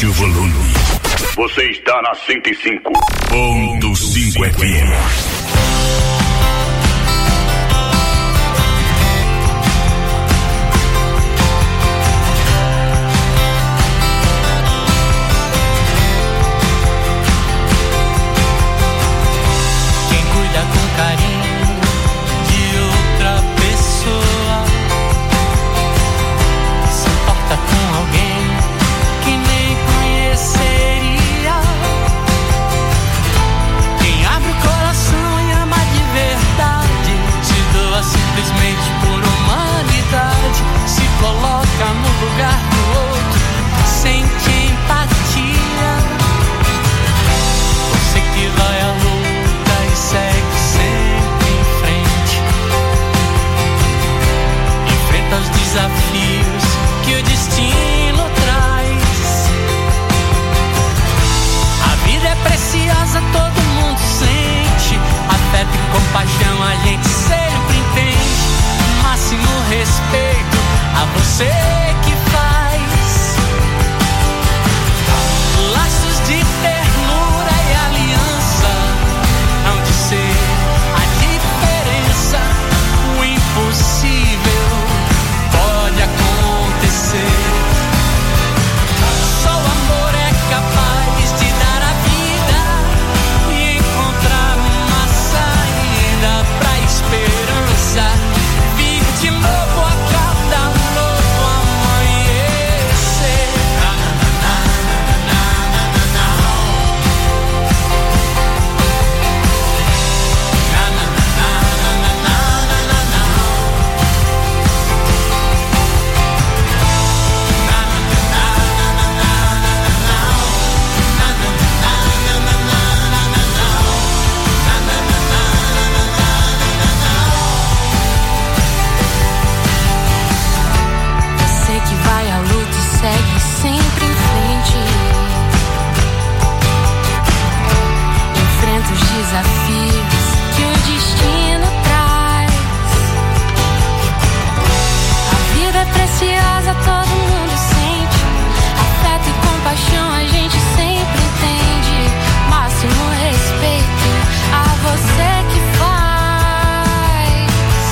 Abaixe o volume. Você está na 105.5 FM. Compaixão a gente sempre entende. Máximo respeito a você que faz. Laços de ternura e aliança hão de ser a diferença. O impossível pode acontecer. Só o amor é capaz de dar a vida e encontrar uma saída pra esperança, vir de novo a cada novo amanhecer. Você que vai à luta e segue sempre em frente. Enfrenta os desafios que o destino traz. A vida é preciosa, todo mundo sente. Afeto e compaixão a gente sempre entende. Máximo respeito a você que faz.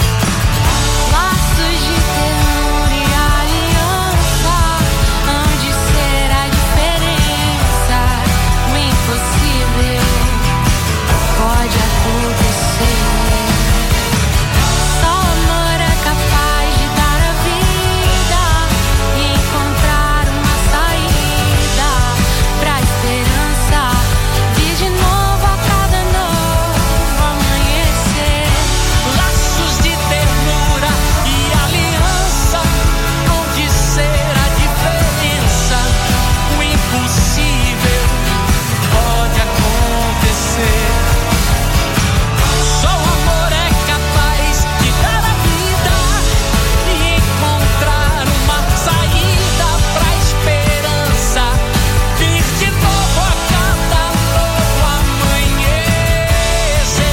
Laços de ternura e aliança hão de ser a diferença. O impossível pode acontecer. Só o amor é capaz de dar a vida e encontrar uma saída pra esperança, vir de novo a cada novo amanhecer. Laços de ternura e aliança hão de ser a diferença. O impossível pode acontecer. Só o amor é capaz de dar a vida e encontrar uma saída pra esperança, vir de novo a cada novo amanhecer.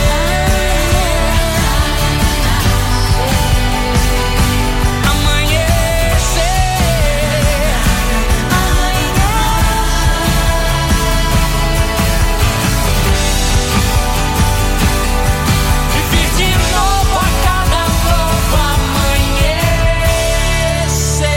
Vir de novo a cada novo amanhecer.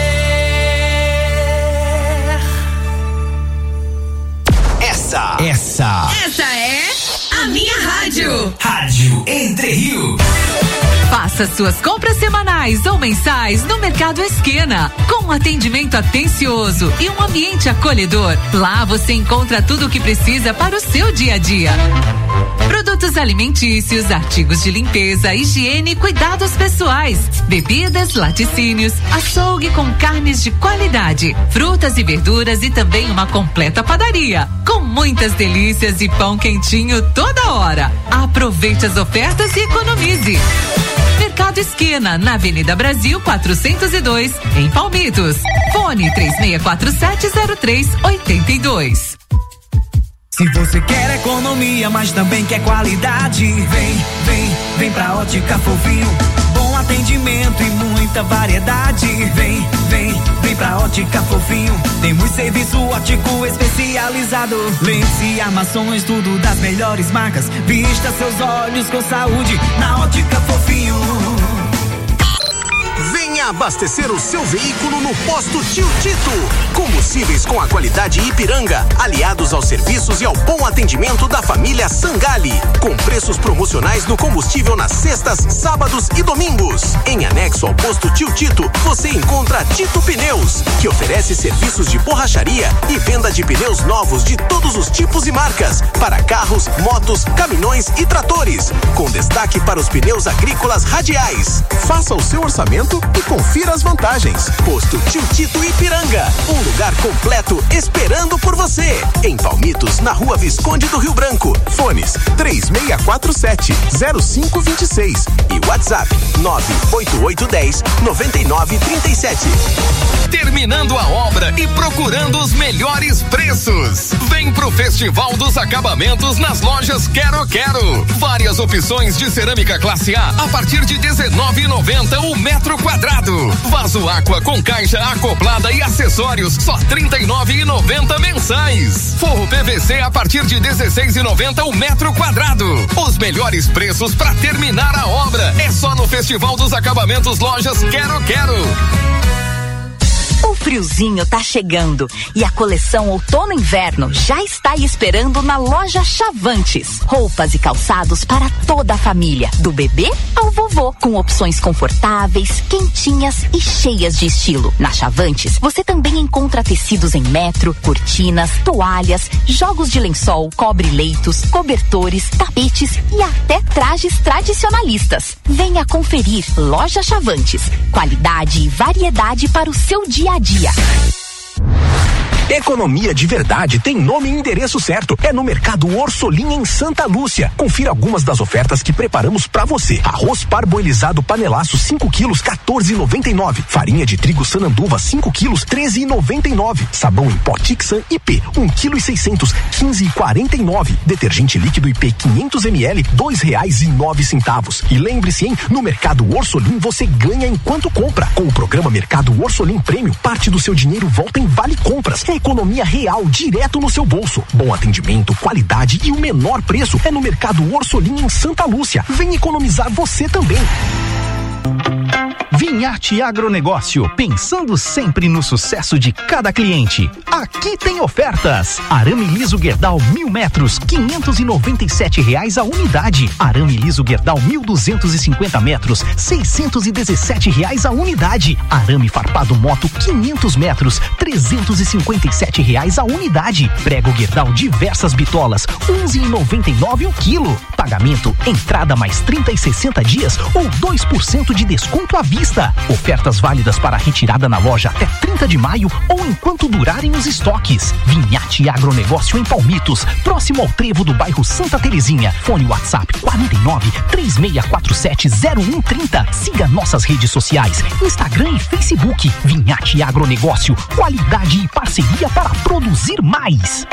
Essa é a minha rádio. Rádio Entre Rios. Faça suas compras semanais ou mensais no Mercado Esquina, com um atendimento atencioso e um ambiente acolhedor. Lá você encontra tudo o que precisa para o seu dia a dia. Produtos alimentícios, artigos de limpeza, higiene e cuidados pessoais, bebidas, laticínios, açougue com carnes de qualidade, frutas e verduras e também uma completa padaria, com muitas delícias e pão quentinho toda hora. Aproveite as ofertas e economize. Mercado Esquina, na Avenida Brasil 402, em Palmitos. Fone 36470382. Se você quer economia, mas também quer qualidade, vem pra Ótica Fofinho. Bom atendimento e muita variedade. Vem pra Ótica Fofinho. Temos serviço óptico especializado. Lentes e armações, tudo das melhores marcas. Vista seus olhos com saúde na Ótica Fofinho. Venha abastecer o seu veículo no Posto Tio Tito. Combustíveis com a qualidade Ipiranga, aliados aos serviços e ao bom atendimento da família Sangali. Com preços promocionais no combustível nas sextas, sábados e domingos. Em anexo ao Posto Tio Tito, você encontra Tito Pneus, que oferece serviços de borracharia e venda de pneus novos de todos os tipos e marcas, para carros, motos, caminhões e tratores, com destaque para os pneus agrícolas radiais. Faça o seu orçamento e confira as vantagens. Posto Tio Tito Ipiranga, um lugar completo esperando por você. Em Palmitos, na Rua Visconde do Rio Branco. Fones 3647-0526 e WhatsApp 98810-9937. Terminando a obra e procurando os melhores preços. Vem pro Festival dos Acabamentos nas lojas Quero Quero. Várias opções de cerâmica classe A partir de R$19,90 o metro quadrado. Vaso Aqua com caixa acoplada e acessórios só R$39,90 mensais. Forro PVC a partir de R$16,90 o metro quadrado. Os melhores preços para terminar a obra é só no Festival dos Acabamentos Lojas Quero Quero. O friozinho tá chegando e a coleção outono-inverno já está aí esperando na loja Chavantes. Roupas e calçados para toda a família, do bebê ao vovô, com opções confortáveis, quentinhas e cheias de estilo. Na Chavantes, você também encontra tecidos em metro, cortinas, toalhas, jogos de lençol, cobre-leitos, cobertores, tapetes e até trajes tradicionalistas. Venha conferir Loja Chavantes. Qualidade e variedade para o seu dia a dia. Economia de verdade tem nome e endereço certo. É no Mercado Orsolim, em Santa Lúcia. Confira algumas das ofertas que preparamos pra você. Arroz parboilizado panelaço 5 quilos, R$14,99. Farinha de trigo Sananduva 5 quilos, R$13,99. Sabão em pó Tixan IP 1,6 kg, R$15,49. Detergente líquido IP 500 ml, R$2,09. E lembre-se, hein? No Mercado Orsolim você ganha enquanto compra. Com o programa Mercado Orsolim Prêmio, parte do seu dinheiro volta em Vale Compras. É economia real, direto no seu bolso. Bom atendimento, qualidade e o menor preço é no Mercado Orsolim, em Santa Lúcia. Vem economizar você também. Vinhate Agronegócio, pensando sempre no sucesso de cada cliente. Aqui tem ofertas. Arame liso Gerdau 1.000 metros, R$597 a unidade. Arame liso Gerdau 1.250 metros, R$617 a unidade. Arame farpado moto 500 metros, R$357 a unidade. Prego Gerdau diversas bitolas, R$11,99 o quilo. Pagamento, entrada mais 30 e 60 dias ou 2% de desconto à vista. Ofertas válidas para retirada na loja até 30 de maio ou enquanto durarem os estoques. Vinhate Agronegócio em Palmitos, próximo ao trevo do bairro Santa Terezinha. Fone WhatsApp 49-3647-0130. Siga nossas redes sociais, Instagram e Facebook. Vinhate Agronegócio, qualidade e parceria para produzir mais.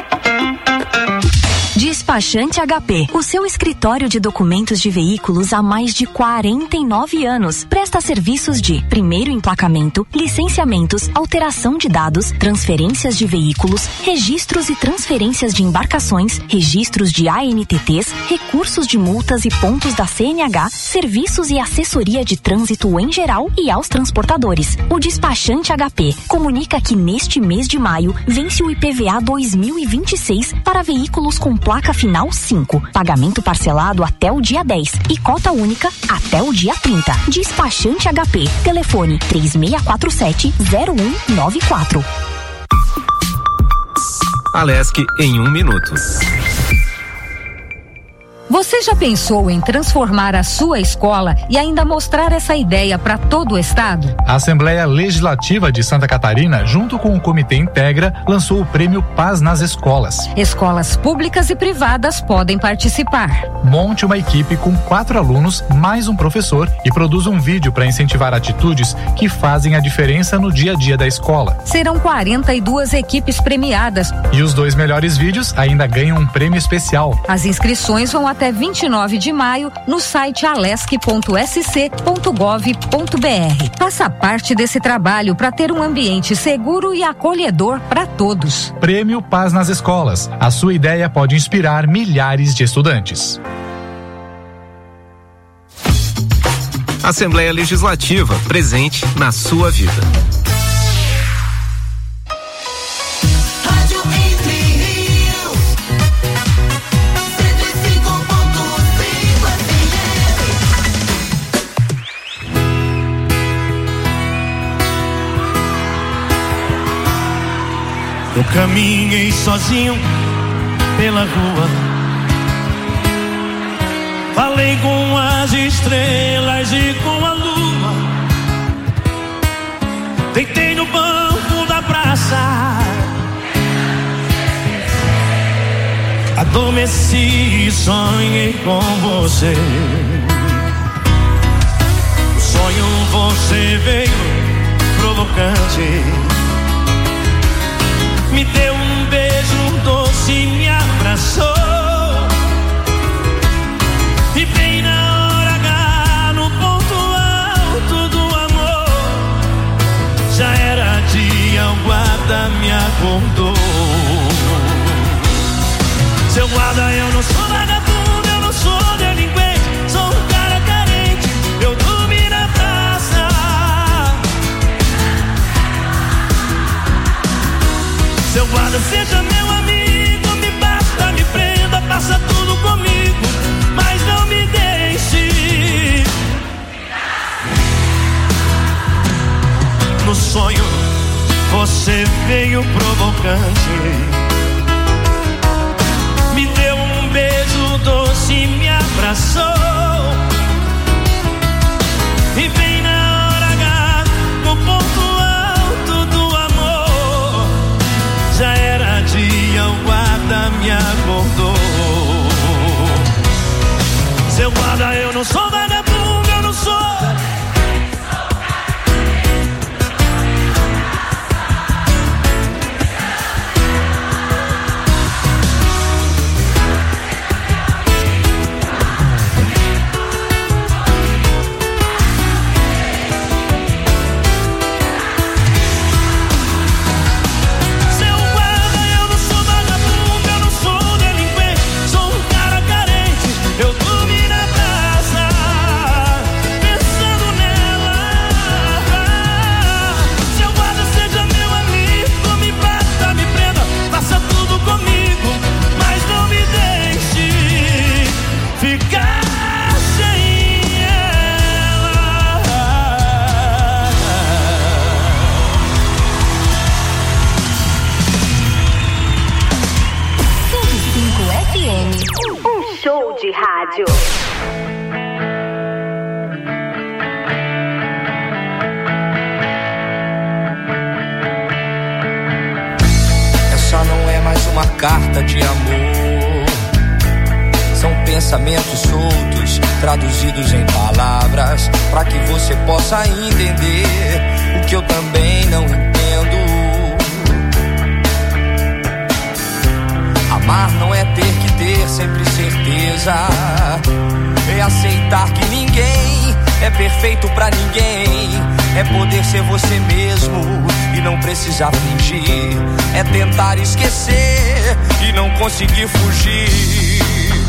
Despachante HP, o seu escritório de documentos de veículos há mais de 49 anos. Presta serviços de primeiro emplacamento, licenciamentos, alteração de dados, transferências de veículos, registros e transferências de embarcações, registros de ANTTs, recursos de multas e pontos da CNH, serviços e assessoria de trânsito em geral e aos transportadores. O Despachante HP comunica que neste mês de maio vence o IPVA 2026 para veículos com placa final 5. Pagamento parcelado até o dia 10 e cota única até o dia 30. Despachante HP. Telefone 3647-0194. Alesc em 1 minuto. Você já pensou em transformar a sua escola e ainda mostrar essa ideia para todo o estado? A Assembleia Legislativa de Santa Catarina, junto com o Comitê Integra, lançou o Prêmio Paz nas Escolas. Escolas públicas e privadas podem participar. Monte uma equipe com 4 alunos, mais um professor, e produza um vídeo para incentivar atitudes que fazem a diferença no dia a dia da escola. Serão 42 equipes premiadas. E os 2 melhores vídeos ainda ganham um prêmio especial. As inscrições vão até até 29 de maio no site alesc.sc.gov.br. Faça parte desse trabalho para ter um ambiente seguro e acolhedor para todos. Prêmio Paz nas Escolas. A sua ideia pode inspirar milhares de estudantes. Assembleia Legislativa, presente na sua vida. Eu caminhei sozinho pela rua, falei com as estrelas e com a lua, deitei no banco da praça, adormeci e sonhei com você. No sonho você veio provocante, me deu um beijo doce e me abraçou. E bem na hora H, no ponto alto do amor, já era dia, o guarda me acordou. Seu guarda, eu não sou vagabundo, eu não sou delinquente, sou um cara carente, eu dormi na praça. Seu guarda, seja meu amigo, me basta, me prenda, passa tudo comigo, mas não me deixe. No sonho você veio provocante, me deu um beijo doce e me abraçou. E bem na hora H, no ponto alto do amor, já era dia, o guarda me acordou. Seu guarda, eu não sou vagabundo, eu não sou. De rádio. Essa não é mais uma carta de amor, são pensamentos soltos traduzidos em palavras, pra que você possa entender o que eu também não entendo. Amar não é ter que ter sempre certeza, é aceitar que ninguém é perfeito pra ninguém, é poder ser você mesmo e não precisar fingir, é tentar esquecer e não conseguir fugir.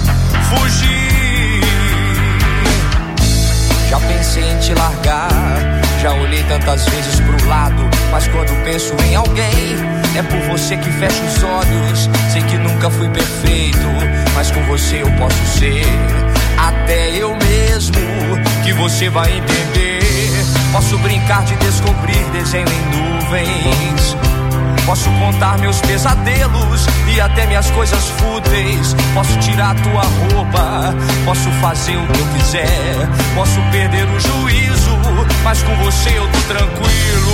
Já pensei em te largar, já olhei tantas vezes pro lado, mas quando penso em alguém, é por você que fecho os olhos. Sei que nunca fui perfeito, mas com você eu posso ser até eu mesmo, que você vai entender. Posso brincar de descobrir desenho em nuvens, posso contar meus pesadelos e até minhas coisas fúteis. Posso tirar tua roupa, posso fazer o que eu quiser, posso perder o juízo, mas com você eu tô tranquilo.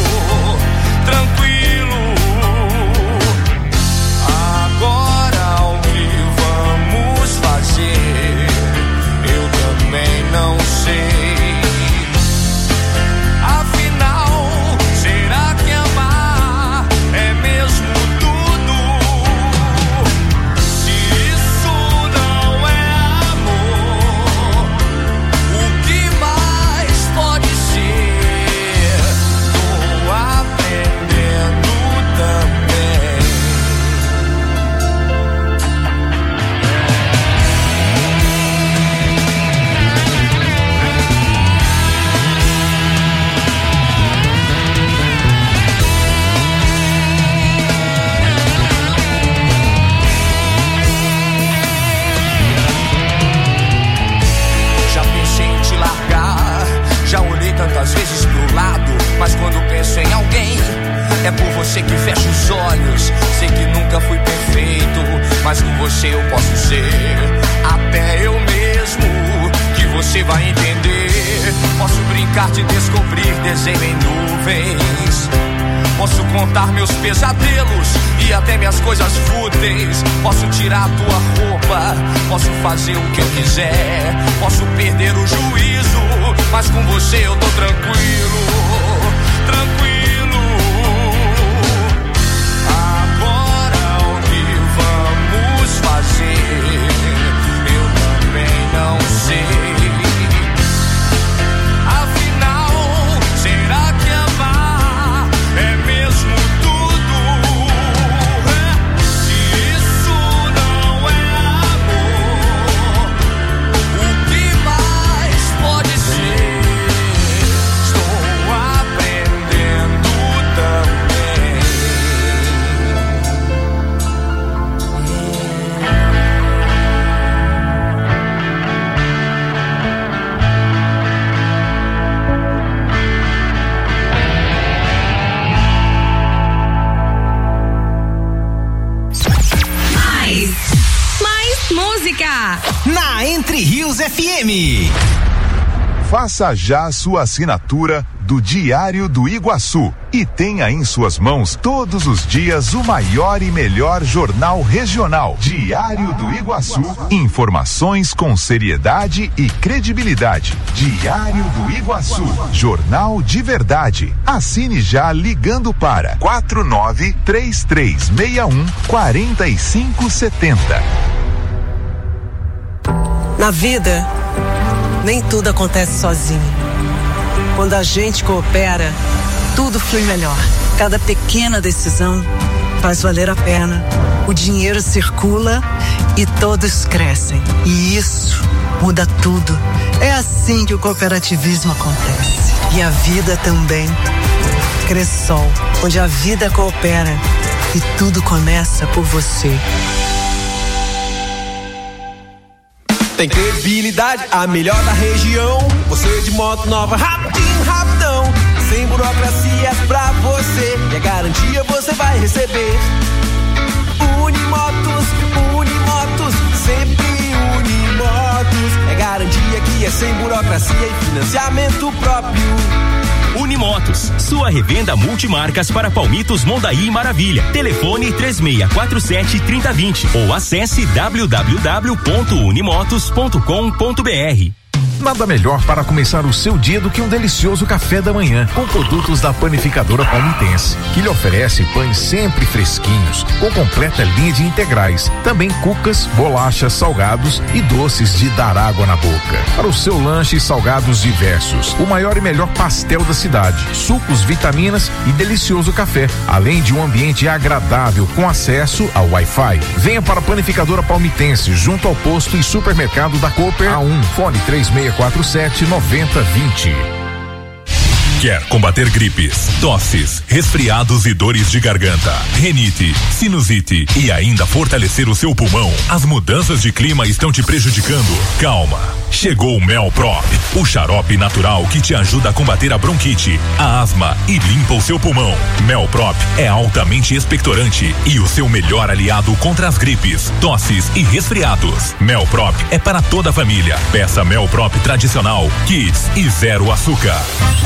Agora o que vamos fazer, eu também não sei. Afinal, será que amar é mesmo tudo? Se isso não é amor, É por você que fecho os olhos. Sei que nunca fui perfeito, mas com você eu posso ser até eu mesmo, que você vai entender. Posso brincar de descobrir desenho em nuvens. Posso contar meus pesadelos e até minhas coisas fúteis. Posso tirar a tua roupa, posso fazer o que eu quiser. Posso perder o juízo, mas com você eu tô tranquilo, tranquilo. Agora o que vamos fazer? Eu também não sei. Na Entre Rios FM. Faça já a sua assinatura do Diário do Iguaçu e tenha em suas mãos todos os dias o maior e melhor jornal regional. Diário do Iguaçu. Informações com seriedade e credibilidade. Diário do Iguaçu. Jornal de verdade. Assine já ligando para 493361-4570. Na vida, nem tudo acontece sozinho. Quando a gente coopera, tudo flui melhor. Cada pequena decisão faz valer a pena. O dinheiro circula e todos crescem. E isso muda tudo. É assim que o cooperativismo acontece. E a vida também. Cressol, onde a vida coopera e tudo começa por você. Tem credibilidade, a melhor da região. Você de moto nova, rapidinho, rapidão. Sem burocracias pra você. E a garantia você vai receber. Unimotos, Unimotos, sempre Unimotos. É garantia que é sem burocracia e financiamento próprio. Unimotos, sua revenda multimarcas para palmitos Mondaí e Maravilha. Telefone 3647-3020 ou acesse www.unimotos.com.br. Nada melhor para começar o seu dia do que um delicioso café da manhã com produtos da Panificadora Palmitense, que lhe oferece pães sempre fresquinhos, com completa linha de integrais, também cucas, bolachas, salgados e doces de dar água na boca. Para o seu lanche, salgados diversos, o maior e melhor pastel da cidade, sucos, vitaminas e delicioso café, além de um ambiente agradável com acesso ao Wi-Fi. Venha para a Panificadora Palmitense, junto ao posto e supermercado da Cooper A1, fone 3647-9020. Quer combater gripes, tosses, resfriados e dores de garganta, rinite, sinusite e ainda fortalecer o seu pulmão? As mudanças de clima estão te prejudicando? Calma! Chegou o Melprop, o xarope natural que te ajuda a combater a bronquite, a asma e limpa o seu pulmão. Melprop é altamente expectorante e o seu melhor aliado contra as gripes, tosses e resfriados. Melprop é para toda a família. Peça Melprop tradicional, Kids e zero açúcar.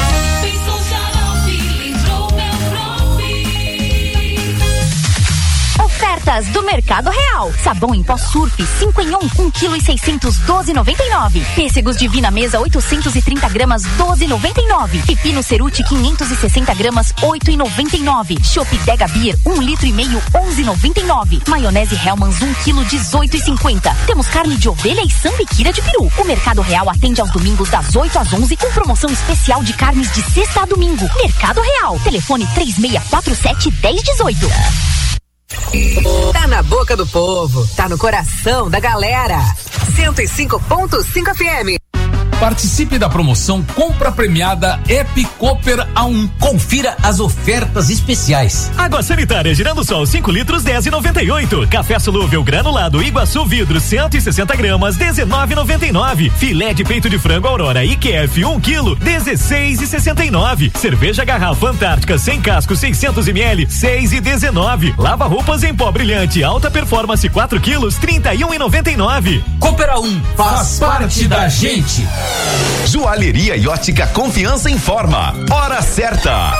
Ofertas do Mercado Real. Sabão em pó Surf 5 em 1, 1 kg e 612,99. Pêssegos Divina Mesa 830 gramas 12,99. Pepino Ceruti 560 gramas 8,99. Chopp Dega Beer 1,5 litro 11,99. Maionese Hellmann's 1 kg 18,50. Temos carne de ovelha e sambiquira de peru. O Mercado Real atende aos domingos das 8 às 11 com promoção especial de carnes de sexta a domingo. Mercado Real. Telefone 3647-1018. Tá na boca do povo, tá no coração da galera. 105.5 FM. Participe da promoção Compra Premiada Ep Cooper A1. Confira as ofertas especiais. Água sanitária Girando Sol 5 litros 10,98. Café solúvel granulado Iguaçu Vidro 160 gramas 19,99. Filé de peito de frango Aurora IQF 1 quilo 16,69. Cerveja Garrafa Antártica sem casco 600 ml 6,19. Lava roupas em pó brilhante alta performance 4 quilos 31,99. Cooper A1 faz parte da gente. Joalheria e ótica Confiança informa. Hora certa.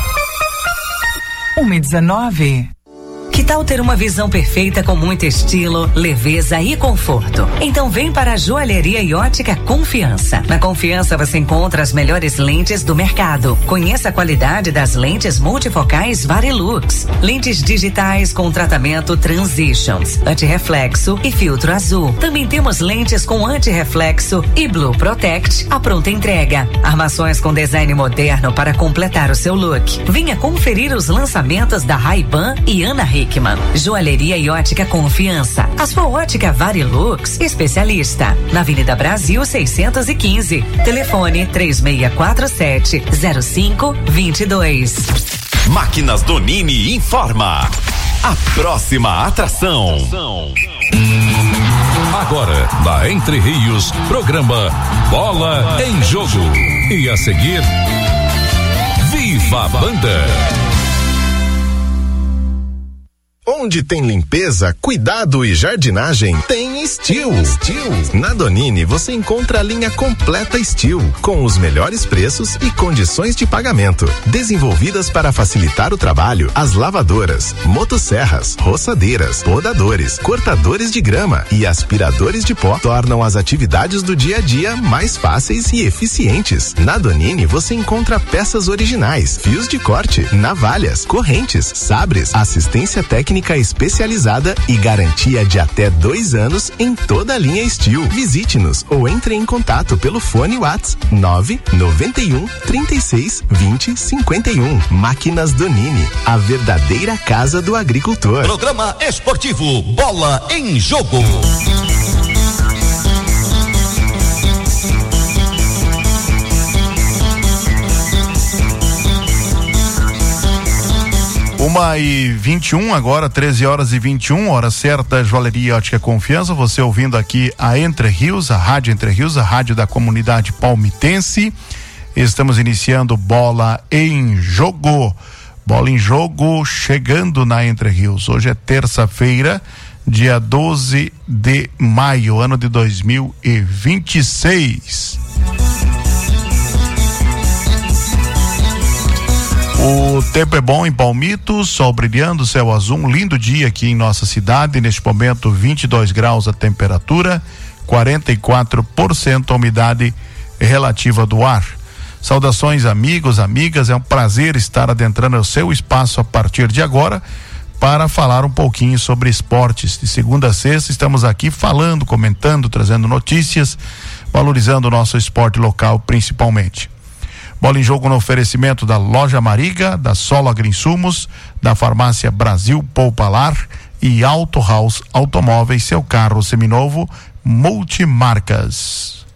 1h19. Que tal ter uma visão perfeita com muito estilo, leveza e conforto? Então vem para a Joalheria e Ótica Confiança. Na Confiança você encontra as melhores lentes do mercado. Conheça a qualidade das lentes multifocais Varilux. Lentes digitais com tratamento Transitions, antirreflexo e filtro azul. Também temos lentes com antirreflexo e Blue Protect, a pronta entrega. Armações com design moderno para completar o seu look. Venha conferir os lançamentos da Ray-Ban e Ana Hickman. Joalheria e Ótica Confiança. A sua ótica Varilux especialista. Na Avenida Brasil 615. Telefone 3647-0522. Máquinas Donini informa. A próxima atração. Agora, na Entre Rios, programa Bola em Jogo. E a seguir, Viva a Banda. Onde tem limpeza, cuidado e jardinagem, tem Steel. Na Donini você encontra a linha completa Steel, com os melhores preços e condições de pagamento. Desenvolvidas para facilitar o trabalho, as lavadoras, motosserras, roçadeiras, podadores, cortadores de grama e aspiradores de pó tornam as atividades do dia a dia mais fáceis e eficientes. Na Donini você encontra peças originais, fios de corte, navalhas, correntes, sabres, assistência técnica especializada e garantia de até 2 anos em toda a linha Steel. Visite-nos ou entre em contato pelo fone WhatsApp 991 36 20 51. Máquinas Donini, a verdadeira casa do agricultor. Programa esportivo Bola em Jogo. Uma e 21 agora, 13h21, hora certa, Joalheria e Ótica Confiança. Você ouvindo aqui a Entre Rios, a Rádio Entre Rios, a rádio da comunidade palmitense. Estamos iniciando Bola em Jogo. Bola em Jogo chegando na Entre Rios. Hoje é terça-feira, dia 12 de maio, ano de 2026. O tempo é bom em Palmitos, sol brilhando, céu azul, um lindo dia aqui em nossa cidade. Neste momento 22 graus a temperatura, 44% a umidade relativa do ar. Saudações amigos, amigas, é um prazer estar adentrando o seu espaço a partir de agora para falar um pouquinho sobre esportes. De segunda a sexta estamos aqui falando, comentando, trazendo notícias, valorizando o nosso esporte local principalmente. Bola em Jogo no oferecimento da Loja Mariga, da Solo Agrinsumos, da Farmácia Brasil Poupalar e Auto House Automóveis, seu carro seminovo, multimarcas.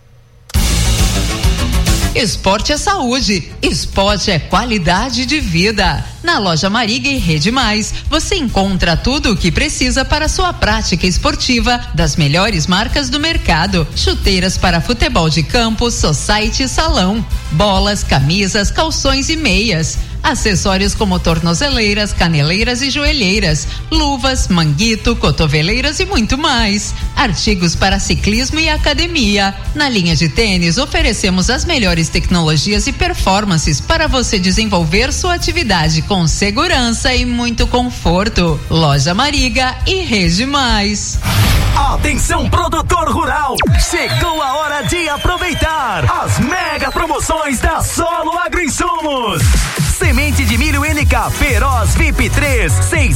Esporte é saúde, esporte é qualidade de vida. Na Loja Mariga e Rede Mais, você encontra tudo o que precisa para sua prática esportiva das melhores marcas do mercado. Chuteiras para futebol de campo, society e salão, bolas, camisas, calções e meias. Acessórios como tornozeleiras, caneleiras e joelheiras, luvas, manguito, cotoveleiras e muito mais. Artigos para ciclismo e academia. Na linha de tênis, oferecemos as melhores tecnologias e performances para você desenvolver sua atividade com segurança e muito conforto. Loja Mariga e Rede Mais. Atenção, produtor rural! Chegou a hora de aproveitar as mega promoções da Solo Agrinsumos. Semente de milho NK Feroz VIP 3,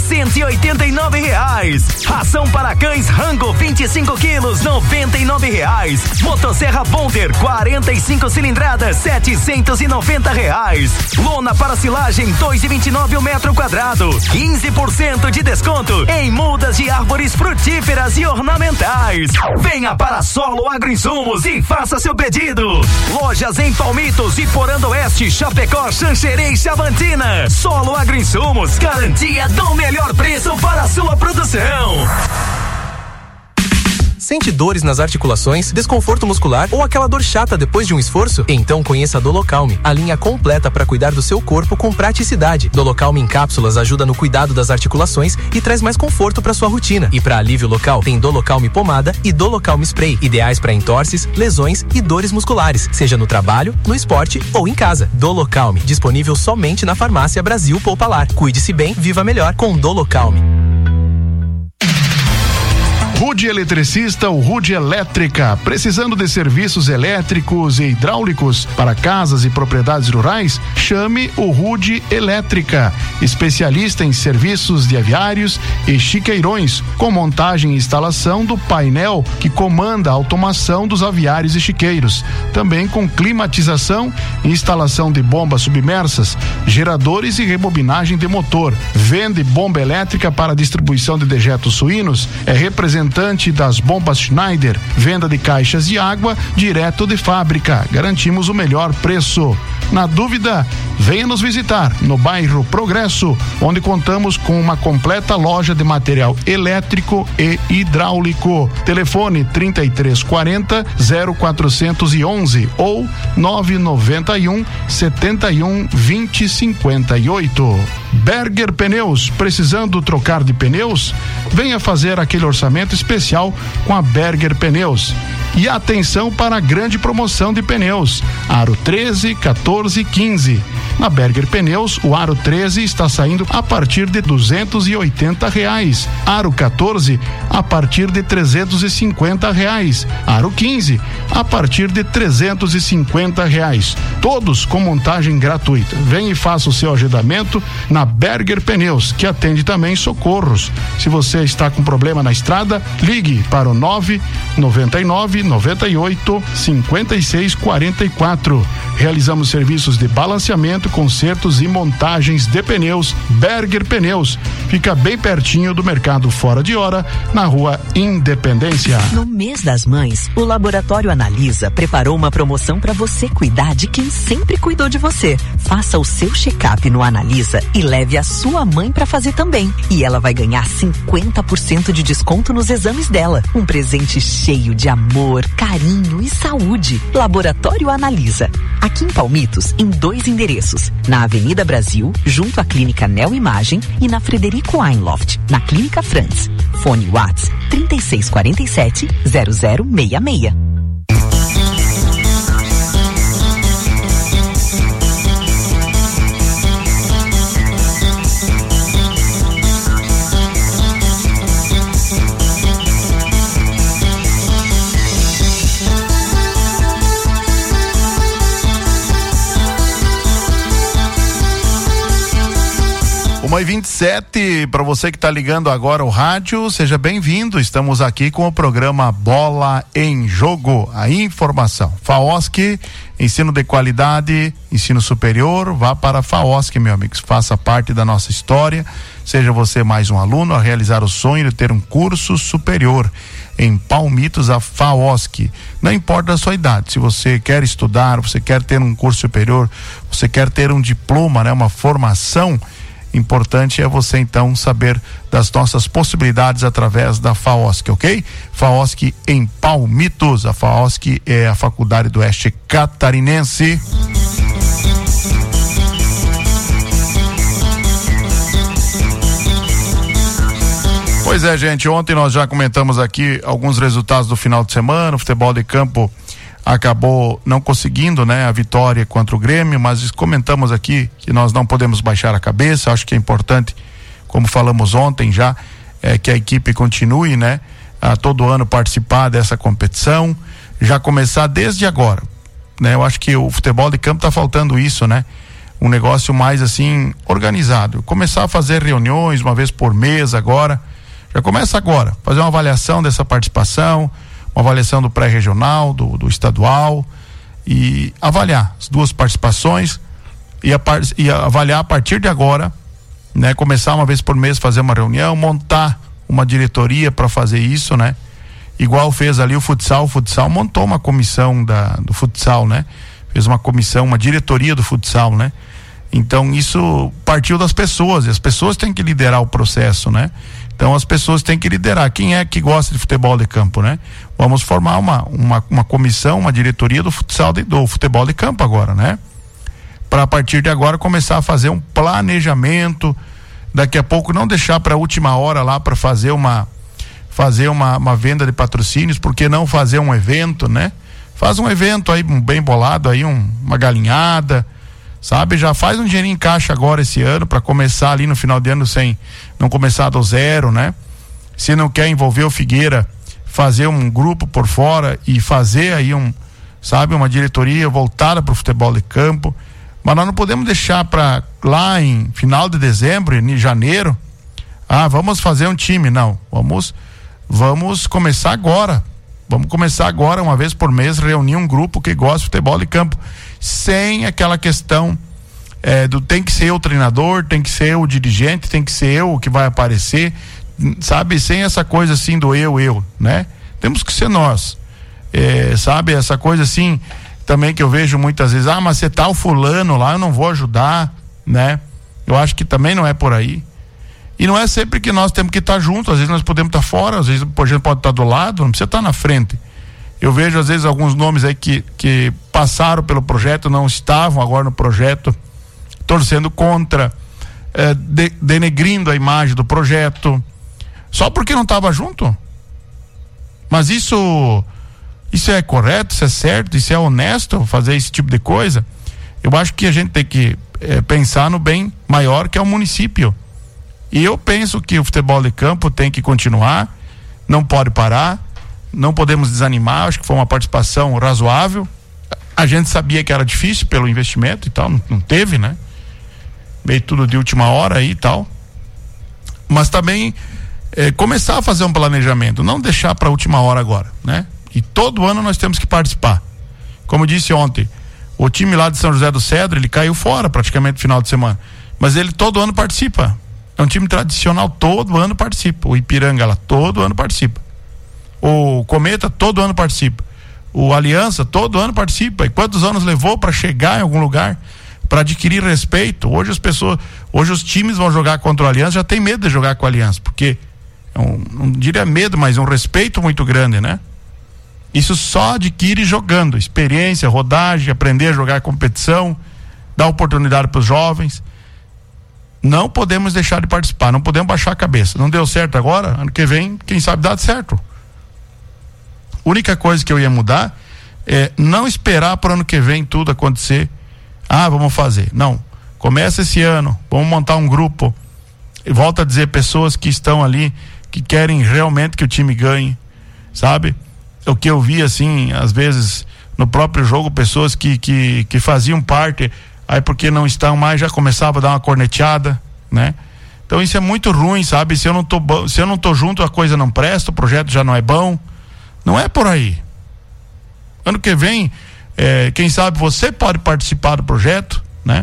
R$689. Ração para cães Rango 25 quilos, R$99. Motosserra Bonder 45 cilindradas, R$790. Lona para silagem 2,29 o metro quadrado. 15% de desconto em mudas de árvores frutíferas e ornamentais. Venha para Solo Agroinsumos e faça seu pedido. Lojas em Palmitos, Iporã Oeste, Chapecó, Xanxerê e Chavantina. Solo Agroinsumos, garantia do melhor preço para a sua produção. Sente dores nas articulações, desconforto muscular ou aquela dor chata depois de um esforço? Então conheça a Dolocalme, a linha completa para cuidar do seu corpo com praticidade. Dolocalme em cápsulas ajuda no cuidado das articulações e traz mais conforto para sua rotina. E para alívio local, tem Dolocalme pomada e Dolocalme spray, ideais para entorses, lesões e dores musculares, seja no trabalho, no esporte ou em casa. Dolocalme, disponível somente na Farmácia Brasil Poupalar. Cuide-se bem, viva melhor com Dolocalme. Rude Eletricista ou Rude Elétrica, precisando de serviços elétricos e hidráulicos para casas e propriedades rurais? Chame o Rude Elétrica, especialista em serviços de aviários e chiqueirões, com montagem e instalação do painel que comanda a automação dos aviários e chiqueiros, também com climatização e instalação de bombas submersas, geradores e rebobinagem de motor. Vende bomba elétrica para distribuição de dejetos suínos, é representante das bombas Schneider, venda de caixas de água direto de fábrica. Garantimos o melhor preço. Na dúvida, venha nos visitar no bairro Progresso, onde contamos com uma completa loja de material elétrico e hidráulico. Telefone 3340 0411 ou 991 71 20 58. Berger Pneus, precisando trocar de pneus? Venha fazer aquele orçamento especial com a Berger Pneus. E atenção para a grande promoção de pneus: aro 13, 14 e 15. Na Berger Pneus, o aro 13 está saindo a partir de R$280. Aro 14 a partir de R$350. Aro 15 a partir de R$350. Todos com montagem gratuita. Venha e faça o seu agendamento na Berger Pneus, que atende também socorros. Se você está com problema na estrada, ligue para o 999 98 56 44. Realizamos serviços de balanceamento, consertos e montagens de pneus. Berger Pneus fica bem pertinho do Mercado Fora de Hora, na Rua Independência. No mês das mães, o Laboratório Analisa preparou uma promoção para você cuidar de quem sempre cuidou de você. Faça o seu check-up no Analisa e leve a sua mãe para fazer também. E ela vai ganhar 50% de desconto nos exames dela. Um presente cheio de amor, carinho e saúde. Laboratório Analisa. Aqui em Palmitos, em 2 endereços. Na Avenida Brasil, junto à Clínica Neo Imagem, e na Frederico Einloft, na Clínica Franz. Fone Whats 3647 0066. Uma e 27, para você que está ligando agora o rádio, seja bem-vindo. Estamos aqui com o programa Bola em Jogo. A informação. FAOSC, ensino de qualidade, ensino superior, vá para a FAOSC, meu amigo. Faça parte da nossa história. Seja você mais um aluno a realizar o sonho de ter um curso superior. Em Palmitos, a FAOSC. Não importa a sua idade, se você quer estudar, você quer ter um curso superior, você quer ter um diploma, né, uma formação, importante é você então saber das nossas possibilidades através da FAOSC, ok? FAOSC em Palmitos. A FAOSC é a Faculdade do Oeste Catarinense. Pois é, gente, ontem nós já comentamos aqui alguns resultados do final de semana. O futebol de campo acabou não conseguindo, né, a vitória contra o Grêmio, mas comentamos aqui que nós não podemos baixar a cabeça. Acho que é importante, como falamos ontem já, que a equipe continue, né, a todo ano participar dessa competição, já começar desde agora, né? Eu acho que o futebol de campo tá faltando isso, né? um negócio mais assim organizado. Começar a fazer reuniões uma vez por mês agora. Já começa agora, fazer uma avaliação dessa participação, uma avaliação do pré-regional, do estadual, e avaliar as duas participações e avaliar a partir de agora, né? Começar uma vez por mês, fazer uma reunião, montar uma diretoria para fazer isso, né? Igual fez ali o futsal montou uma comissão do futsal, né? Fez uma comissão, uma diretoria do futsal, né? Então isso partiu das pessoas, e as pessoas têm que liderar o processo, né? Então as pessoas têm que liderar. Quem é que gosta de futebol de campo, né? Vamos formar uma comissão, uma diretoria do futsal do futebol de campo agora, né? Para a partir de agora começar a fazer um planejamento, daqui a pouco não deixar para a última hora lá para fazer uma venda de patrocínios, porque não fazer um evento, né? Faz um evento aí bem bolado aí, uma galinhada, sabe? Já faz um dinheirinho em caixa agora esse ano para começar ali no final de ano sem não começar do zero, né? Se não quer envolver o Figueira, fazer um grupo por fora e fazer aí uma diretoria voltada para o futebol de campo. Mas nós não podemos deixar para lá em final de dezembro, em janeiro, vamos fazer um time, não. Vamos começar agora. Vamos começar agora, uma vez por mês, reunir um grupo que gosta de futebol de campo, sem aquela questão tem que ser o treinador, tem que ser o dirigente, tem que ser eu o que vai aparecer, sabe? Sem essa coisa assim do eu, né? Temos que ser nós, sabe? Essa coisa assim também que eu vejo muitas vezes, mas você tá o fulano lá, eu não vou ajudar, né? Eu acho que também não é por aí. E não é sempre que nós temos que estar juntos, às vezes nós podemos estar fora, às vezes a gente pode estar do lado, não precisa estar na frente. Eu vejo às vezes alguns nomes aí que passaram pelo projeto, não estavam agora no projeto, torcendo contra, denegrindo a imagem do projeto, só porque não estava junto. Mas isso é correto, isso é certo, isso é honesto fazer esse tipo de coisa? Eu acho que a gente tem que pensar no bem maior, que é o município. E eu penso que o futebol de campo tem que continuar, não pode parar, não podemos desanimar. Acho que foi uma participação razoável. A gente sabia que era difícil pelo investimento e tal, não teve, né? Meio tudo de última hora aí e tal. Mas também começar a fazer um planejamento, não deixar para a última hora agora, né? E todo ano nós temos que participar. Como eu disse ontem, o time lá de São José do Cedro, ele caiu fora praticamente no final de semana, mas ele todo ano participa. É um time tradicional, todo ano participa. O Ipiranga lá, todo ano participa. O Cometa, todo ano participa. O Aliança, todo ano participa. E quantos anos levou para chegar em algum lugar, para adquirir respeito? Hoje os times vão jogar contra o Aliança, já tem medo de jogar com o Aliança, porque não diria medo, mas um respeito muito grande, né? Isso só adquire jogando, experiência, rodagem, aprender a jogar competição, dar oportunidade para os jovens. Não podemos deixar de participar, não podemos baixar a cabeça. Não deu certo agora, ano que vem, quem sabe dá certo. A única coisa que eu ia mudar é não esperar para o ano que vem tudo acontecer. Vamos fazer. Não. Começa esse ano, vamos montar um grupo. E volto a dizer, pessoas que estão ali, que querem realmente que o time ganhe, sabe? O que eu vi, assim, às vezes, no próprio jogo, pessoas que faziam parte, aí porque não estão mais, já começava a dar uma corneteada, né? Então isso é muito ruim, sabe? Se eu não tô junto, a coisa não presta, o projeto já não é bom. Não é por aí. Ano que vem, quem sabe você pode participar do projeto, né?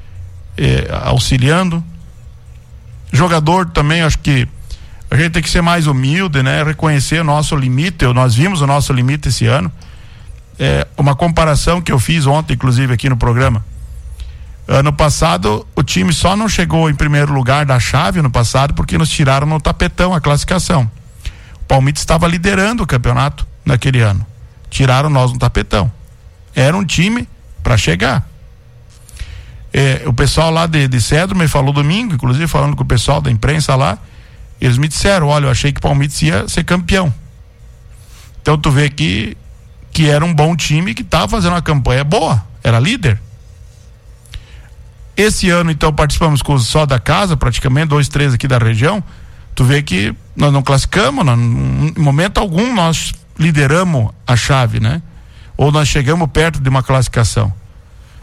Auxiliando. Jogador também, acho que a gente tem que ser mais humilde, né? Reconhecer o nosso limite. Nós vimos o nosso limite esse ano. Uma comparação que eu fiz ontem, inclusive, aqui no programa. Ano passado, o time só não chegou em primeiro lugar da chave ano passado porque nos tiraram no tapetão a classificação. O Palmeiras estava liderando o campeonato naquele ano. Tiraram nós no tapetão. Era um time para chegar. O pessoal lá de Cedro me falou domingo, inclusive falando com o pessoal da imprensa lá, eles me disseram, olha, eu achei que o Palmeiras ia ser campeão. Então tu vê que era um bom time que estava fazendo uma campanha boa, era líder. Esse ano, então, participamos só da casa, praticamente, 2, 3 aqui da região. Tu vê que nós não classificamos, em momento algum nós lideramos a chave, né? Ou nós chegamos perto de uma classificação.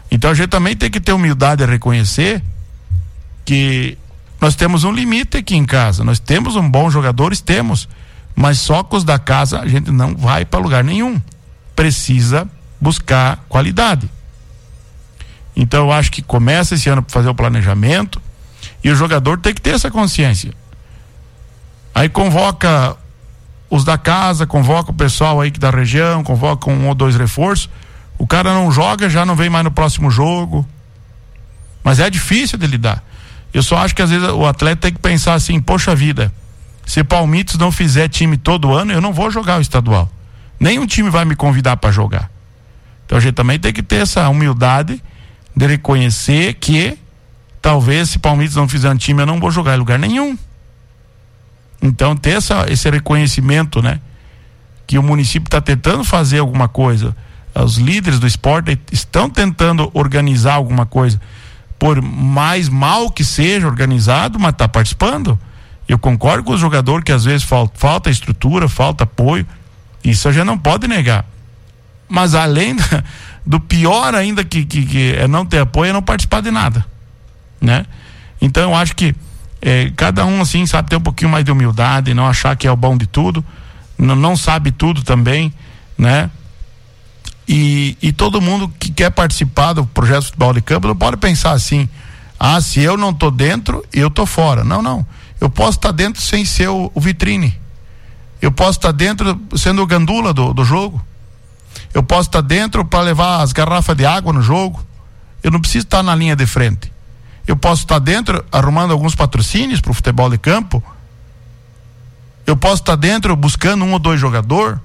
Então a gente também tem que ter humildade a reconhecer que nós temos um limite aqui em casa. Nós temos um bom jogadores, temos, mas só com os da casa a gente não vai para lugar nenhum. Precisa buscar qualidade. Então eu acho que começa esse ano para fazer o planejamento e o jogador tem que ter essa consciência. Aí convoca os da casa, convoca o pessoal aí da região, convoca 1 ou 2 reforços. O cara não joga, já não vem mais no próximo jogo. Mas é difícil de lidar. Eu só acho que às vezes o atleta tem que pensar assim, poxa vida, se Palmitos não fizer time todo ano, eu não vou jogar o estadual. Nenhum time vai me convidar para jogar. Então a gente também tem que ter essa humildade de reconhecer que talvez se Palmitos não fizer um time, eu não vou jogar em lugar nenhum. Então ter esse reconhecimento, né? Que o município está tentando fazer alguma coisa. Os líderes do esporte estão tentando organizar alguma coisa. Por mais mal que seja organizado, mas está participando. Eu concordo com o jogador que às vezes falta estrutura, falta apoio. Isso a gente não pode negar. Mas além do pior ainda que é não ter apoio, é não participar de nada, né? Então eu acho que cada um assim sabe ter um pouquinho mais de humildade, não achar que é o bom de tudo, não sabe tudo também, né? E todo mundo que quer participar do projeto de futebol de campo não pode pensar assim, se eu não tô dentro, eu tô fora. Não, eu posso estar dentro sem ser o vitrine, eu posso estar dentro sendo o gandula do jogo, eu posso estar dentro para levar as garrafas de água no jogo, eu não preciso estar na linha de frente, eu posso estar dentro arrumando alguns patrocínios para o futebol de campo, eu posso estar dentro buscando 1 ou 2 jogadores.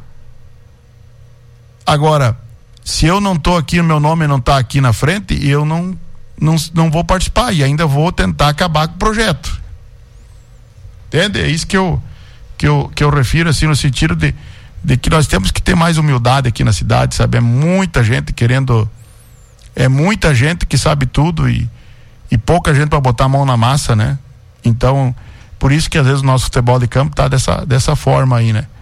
Agora, se eu não tô aqui, o meu nome não tá aqui na frente, eu não vou participar e ainda vou tentar acabar com o projeto. Entende? É isso que eu refiro assim, no sentido de que nós temos que ter mais humildade aqui na cidade, sabe? É muita gente que sabe tudo e pouca gente para botar a mão na massa, né? Então, por isso que às vezes o nosso futebol de campo tá dessa forma aí, né?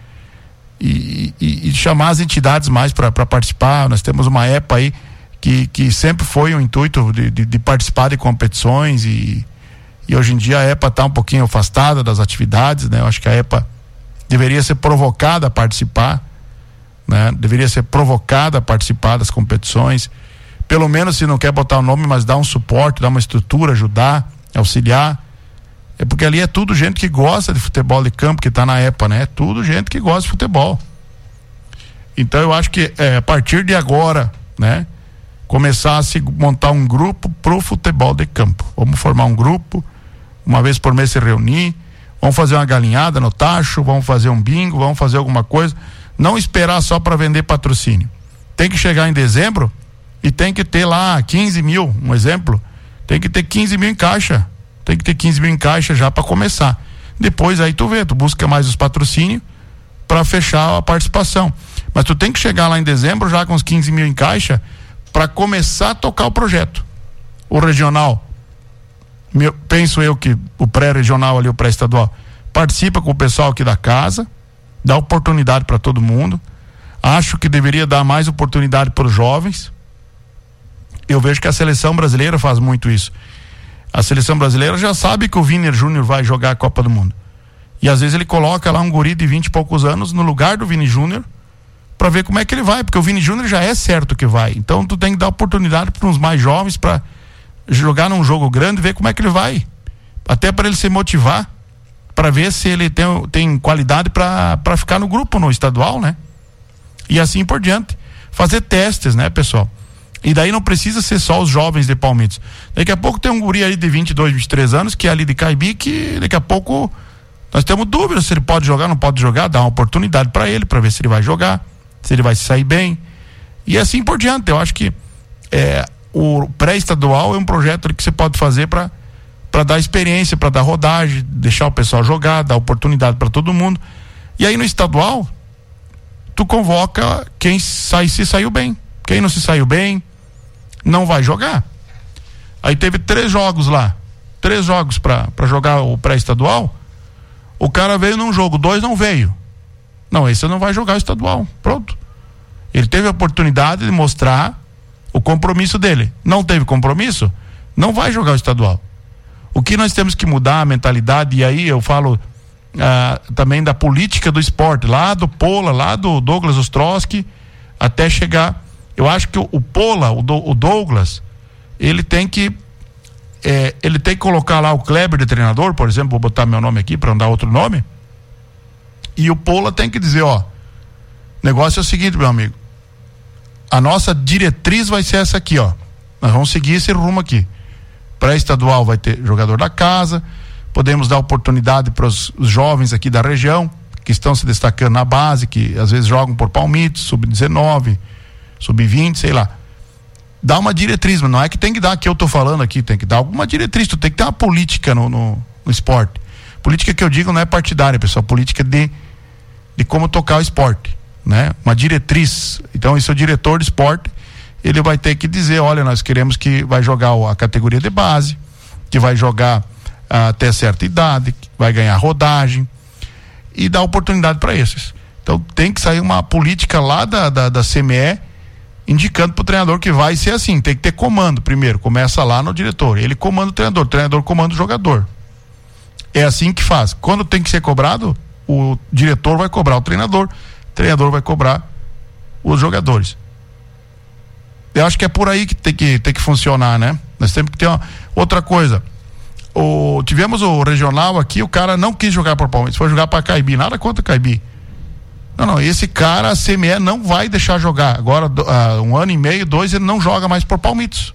E chamar as entidades mais para participar. Nós temos uma EPA aí que sempre foi um intuito de participar de competições e hoje em dia a EPA está um pouquinho afastada das atividades, né? Eu acho que a EPA deveria ser provocada a participar, né? Deveria ser provocada a participar das competições, pelo menos se não quer botar o nome, mas dar um suporte, dar uma estrutura, ajudar, auxiliar. É porque ali é tudo gente que gosta de futebol de campo, que tá na EPA, né? É tudo gente que gosta de futebol. Então eu acho que a partir de agora, né? Começar a se montar um grupo pro futebol de campo. Vamos formar um grupo, uma vez por mês se reunir, vamos fazer uma galinhada no tacho, vamos fazer um bingo, vamos fazer alguma coisa. Não esperar só para vender patrocínio. Tem que chegar em dezembro e tem que ter lá 15 mil, um exemplo. Tem que ter 15 mil em caixa. Tem que ter 15 mil em caixa já para começar. Depois aí tu busca mais os patrocínios para fechar a participação. Mas tu tem que chegar lá em dezembro já com os 15 mil em caixa para começar a tocar o projeto. O regional, penso eu que o pré-regional ali, o pré-estadual, participa com o pessoal aqui da casa, dá oportunidade para todo mundo. Acho que deveria dar mais oportunidade para os jovens. Eu vejo que a seleção brasileira faz muito isso. A seleção brasileira já sabe que o Viner Júnior vai jogar a Copa do Mundo. E às vezes ele coloca lá um guri de 20 e poucos anos no lugar do Vini Júnior para ver como é que ele vai, porque o Vini Júnior já é certo que vai. Então tu tem que dar oportunidade para uns mais jovens para jogar num jogo grande e ver como é que ele vai. Até para ele se motivar, para ver se ele tem qualidade para ficar no grupo, no estadual, né? E assim por diante. Fazer testes, né, pessoal? E daí não precisa ser só os jovens de Palmitos. Daqui a pouco tem um guri aí de 22, 23 anos que é ali de Caibi, que daqui a pouco nós temos dúvidas se ele pode jogar, não pode jogar, dá uma oportunidade para ele, para ver se ele vai jogar, se ele vai se sair bem. E assim por diante. Eu acho que o pré-estadual é um projeto que você pode fazer para dar experiência, para dar rodagem, deixar o pessoal jogar, dar oportunidade para todo mundo. E aí no estadual tu convoca quem se saiu bem. Quem não se saiu bem não vai jogar. Aí teve 3 jogos lá, 3 jogos para jogar o pré-estadual. O cara veio num jogo, 2 não veio. Não, esse não vai jogar o estadual. Pronto. Ele teve a oportunidade de mostrar o compromisso dele. Não teve compromisso, não vai jogar o estadual. O que nós temos que mudar a mentalidade, e aí eu falo também da política do esporte, lá do Pola, lá do Douglas Ostrowski, até chegar. Eu acho que o Pola, o Douglas, ele tem que colocar lá o Kleber de treinador, por exemplo, vou botar meu nome aqui para não dar outro nome, e o Pola tem que dizer, ó, o negócio é o seguinte, meu amigo, a nossa diretriz vai ser essa aqui, ó, nós vamos seguir esse rumo aqui. Pré-estadual vai ter jogador da casa, podemos dar oportunidade para os jovens aqui da região, que estão se destacando na base, que às vezes jogam por Palmitos, sub-19, sub-20, sei lá. Dá uma diretriz, mas não é que tem que dar, que eu tô falando aqui, tem que dar alguma diretriz, tu tem que ter uma política no esporte. Política que eu digo não é partidária, pessoal, política de como tocar o esporte, né? Uma diretriz. Então esse é o diretor de esporte, ele vai ter que dizer, olha, nós queremos que vai jogar a categoria de base, que vai jogar até certa idade, que vai ganhar rodagem e dar oportunidade para esses. Então tem que sair uma política lá da CME indicando pro treinador que vai ser assim, tem que ter comando primeiro, começa lá no diretor, ele comanda o treinador comanda o jogador. É assim que faz. Quando tem que ser cobrado, o diretor vai cobrar o treinador vai cobrar os jogadores. Eu acho que é por aí que tem que funcionar, né? Nós temos que ter outra coisa. Tivemos o regional aqui, o cara não quis jogar por Palmeiras, foi jogar para Caibi, nada contra Caibi. Não, esse cara, a CME não vai deixar jogar. Agora, 1 ano e meio, 2, ele não joga mais por Palmitos.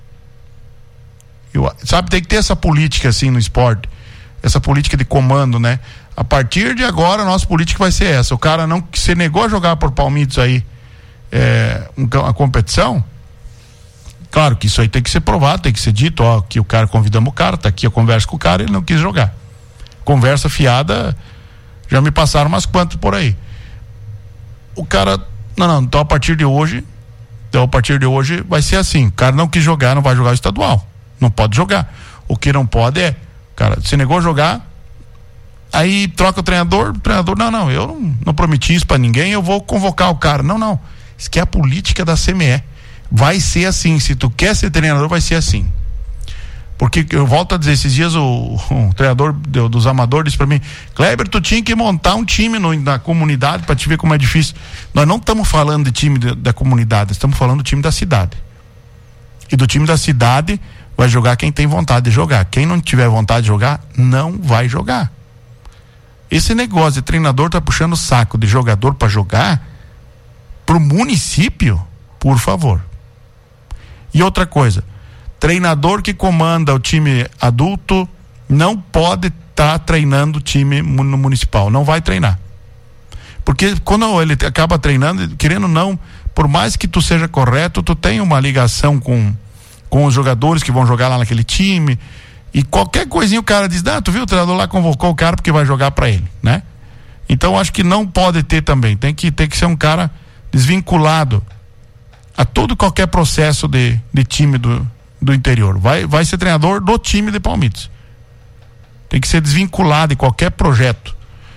Sabe, tem que ter essa política assim no esporte. Essa política de comando, né? A partir de agora, a nossa política vai ser essa. O cara não se negou a jogar por Palmitos aí, a competição. Claro que isso aí tem que ser provado, tem que ser dito, ó, que o cara, convidamos o cara, tá aqui a conversa com o cara, ele não quis jogar. Conversa fiada, já me passaram umas quantas por aí. O cara, então a partir de hoje vai ser assim, o cara não quis jogar, não vai jogar o estadual, não pode jogar. O que não pode o cara se negou a jogar, aí troca o treinador, eu não prometi isso pra ninguém, eu vou convocar o cara. Não, isso que é a política da CME, vai ser assim, se tu quer ser treinador, vai ser assim. Porque eu volto a dizer, esses dias o treinador dos amadores disse pra mim, Kleber, tu tinha que montar um time na comunidade pra te ver como é difícil. Nós não estamos falando de time da comunidade, estamos falando do time da cidade. E do time da cidade vai jogar quem tem vontade de jogar. Quem não tiver vontade de jogar, não vai jogar. Esse negócio de treinador tá puxando o saco de jogador pra jogar pro município, por favor. E outra coisa, treinador que comanda o time adulto não pode estar treinando o time no municipal, não vai treinar. Porque quando ele acaba treinando, querendo ou não, por mais que tu seja correto, tu tem uma ligação com os jogadores que vão jogar lá naquele time, e qualquer coisinha o cara diz, tu viu, o treinador lá convocou o cara porque vai jogar para ele, né? Então acho que não pode ter também, tem que ser um cara desvinculado a qualquer processo de time do interior. Vai ser treinador do time de Palmitos. Tem que ser desvinculado de qualquer projeto.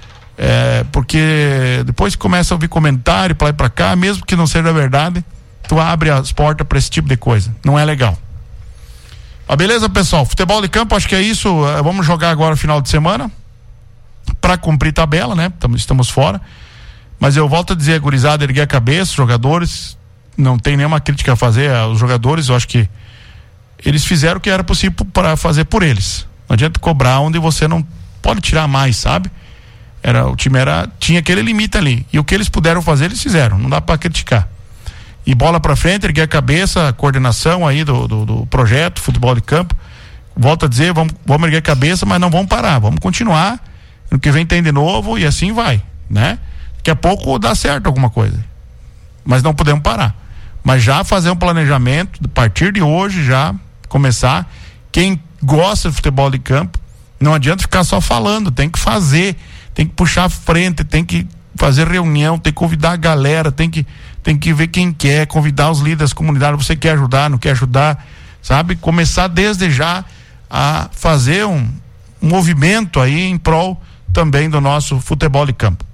Porque depois que começa a ouvir comentário pra lá e pra cá, mesmo que não seja verdade, tu abre as portas pra esse tipo de coisa. Não é legal. Beleza, pessoal? Futebol de campo, acho que é isso. Vamos jogar agora no final de semana pra cumprir tabela, né? Estamos fora. Mas eu volto a dizer, gurizada, erguer a cabeça, jogadores, não tem nenhuma crítica a fazer aos jogadores, eu acho que eles fizeram o que era possível para fazer por eles. Não adianta cobrar onde você não pode tirar mais, sabe? O time tinha aquele limite ali, e o que eles puderam fazer, eles fizeram, não dá para criticar. E bola para frente, erguer a cabeça, a coordenação aí do projeto futebol de campo, volto a dizer, vamos erguer a cabeça, mas não vamos parar, vamos continuar, no que vem tem de novo, e assim vai, né? Daqui a pouco dá certo alguma coisa, mas não podemos parar. Mas já fazer um planejamento, a partir de hoje já começar. Quem gosta de futebol de campo, não adianta ficar só falando, tem que fazer, tem que puxar a frente, tem que fazer reunião, tem que convidar a galera, tem que ver quem quer, convidar os líderes da comunidade, você quer ajudar, não quer ajudar, sabe? Começar desde já a fazer um movimento aí em prol também do nosso futebol de campo.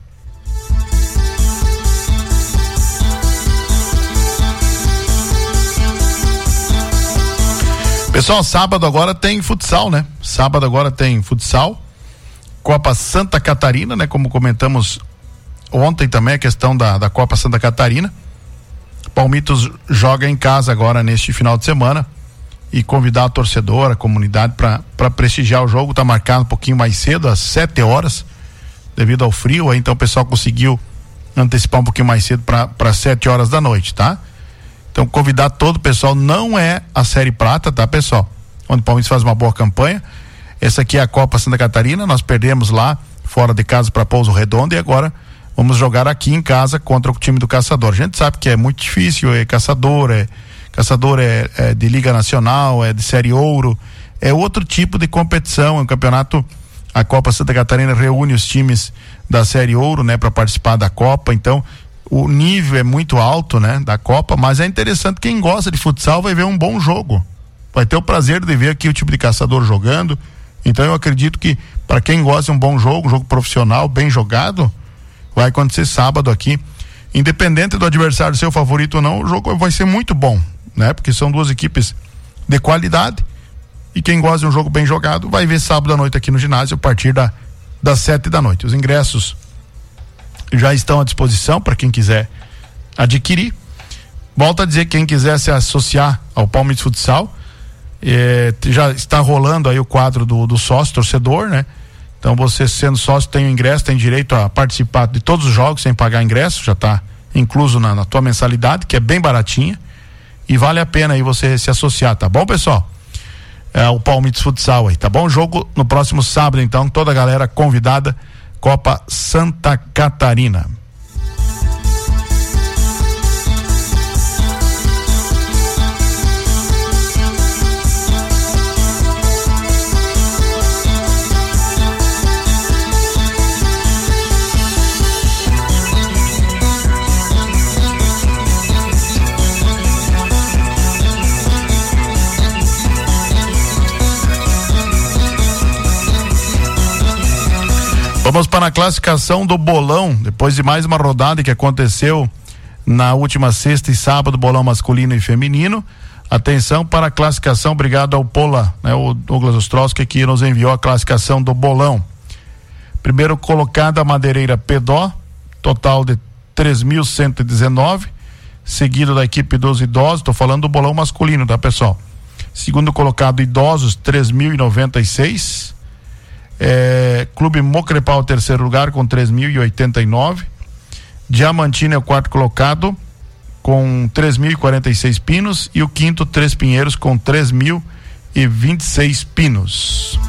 Pessoal, sábado agora tem futsal, né? Sábado agora tem futsal, Copa Santa Catarina, né? Como comentamos ontem também, a questão da Copa Santa Catarina. Palmitos joga em casa agora neste final de semana e convidar a torcedora, a comunidade para prestigiar o jogo. Tá marcado um pouquinho mais cedo, às 7 horas, devido ao frio, aí então o pessoal conseguiu antecipar um pouquinho mais cedo para 7 horas da noite, tá? Então convidar todo o pessoal, não é a Série Prata, tá, pessoal? Onde o Palmeiras faz uma boa campanha. Essa aqui é a Copa Santa Catarina, nós perdemos lá fora de casa para Pouso Redondo e agora vamos jogar aqui em casa contra o time do Caçador. A gente sabe que é muito difícil, Caçador é de Liga Nacional, é de Série Ouro, é outro tipo de competição, é um campeonato. A Copa Santa Catarina reúne os times da Série Ouro, né, para participar da Copa, então o nível é muito alto, né, da Copa, mas é interessante, quem gosta de futsal vai ver um bom jogo, vai ter o prazer de ver aqui o time de Caçador jogando. Então eu acredito que para quem gosta de um bom jogo, um jogo profissional, bem jogado, vai acontecer sábado aqui, independente do adversário ser o favorito ou não, o jogo vai ser muito bom, né, porque são duas equipes de qualidade. E quem gosta de um jogo bem jogado vai ver sábado à noite aqui no ginásio a partir das 7 da noite. Os ingressos já estão à disposição para quem quiser adquirir. Volto a dizer, quem quiser se associar ao Palmeiras Futsal, já está rolando aí o quadro do sócio torcedor, né? Então você sendo sócio tem o ingresso, tem direito a participar de todos os jogos sem pagar ingresso, já está incluso na tua mensalidade, que é bem baratinha, e vale a pena aí você se associar, tá bom, pessoal? O Palmeiras Futsal aí, tá bom? Jogo no próximo sábado, então, toda a galera convidada, Copa Santa Catarina. Vamos para a classificação do bolão, depois de mais uma rodada que aconteceu na última sexta e sábado, bolão masculino e feminino. Atenção para a classificação, obrigado ao Pola, né, o Douglas Ostrowski, que nos enviou a classificação do bolão. Primeiro colocado a Madeireira Pedó, total de 3.119, seguido da equipe dos idosos, estou falando do bolão masculino, tá, pessoal? Segundo colocado idosos, 3.096. Clube Mocrepal, terceiro lugar, com 3.089. Diamantina é o quarto colocado, com 3.046 pinos. E o quinto, Três Pinheiros, com 3.026 pinos.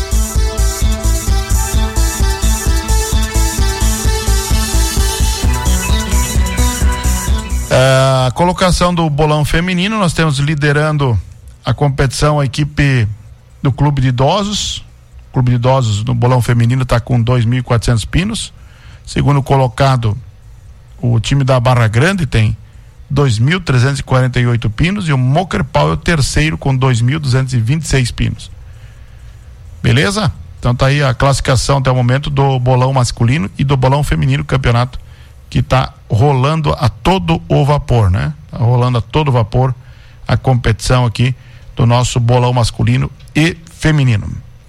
A colocação do bolão feminino, nós temos liderando a competição a equipe do Clube de Idosos. O Clube de Idosos no bolão feminino está com 2.400 pinos. Segundo colocado, o time da Barra Grande tem 2.348 pinos e o Mocrepal é o terceiro com 2.226 pinos. Beleza? Então tá aí a classificação até o momento do bolão masculino e do bolão feminino, campeonato que tá rolando a todo o vapor, né? Tá rolando a todo vapor a competição aqui do nosso bolão masculino e feminino.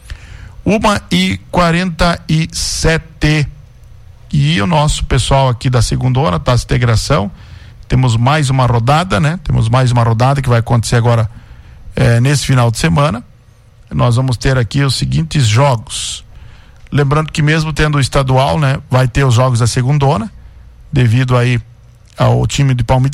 1h47 e o nosso pessoal aqui da segundona, Taça Integração, temos mais uma rodada, né? Temos mais uma rodada que vai acontecer agora nesse final de semana. Nós vamos ter aqui os seguintes jogos. Lembrando que mesmo tendo o estadual, né? Vai ter os jogos da segundona, devido aí ao time de Palmeiras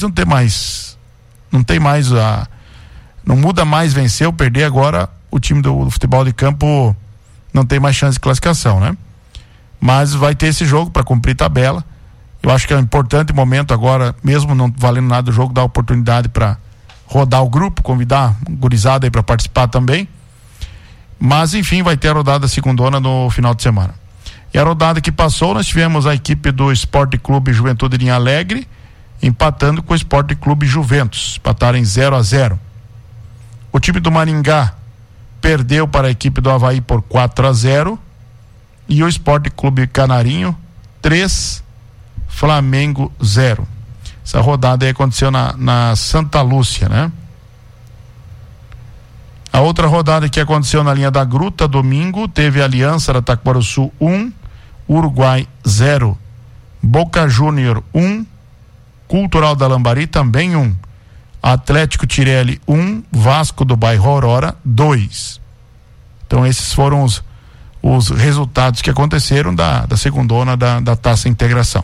não muda mais vencer ou perder, agora o time do futebol de campo não tem mais chance de classificação, né? Mas vai ter esse jogo para cumprir tabela. Eu acho que é um importante momento agora, mesmo não valendo nada do jogo, dar oportunidade para rodar o grupo, convidar a gurizada aí para participar também. Mas enfim, vai ter a rodada segundona no final de semana. E a rodada que passou, nós tivemos a equipe do Esporte Clube Juventude Linha Alegre empatando com o Esporte Clube Juventus, empataram em 0-0. O time do Maringá perdeu para a equipe do Avaí por 4-0 e o Esporte Clube Canarinho 3, Flamengo 0. Essa rodada aí aconteceu na Santa Lúcia, né? A outra rodada que aconteceu na linha da Gruta, domingo, teve Aliança da Taquaruçu 1, Uruguai 0, Boca Júnior 1, Cultural da Lambari também 1, Atlético Tirelli 1, Vasco do Bairro Aurora 2. Então esses foram os resultados que aconteceram da segundona da Taça Integração.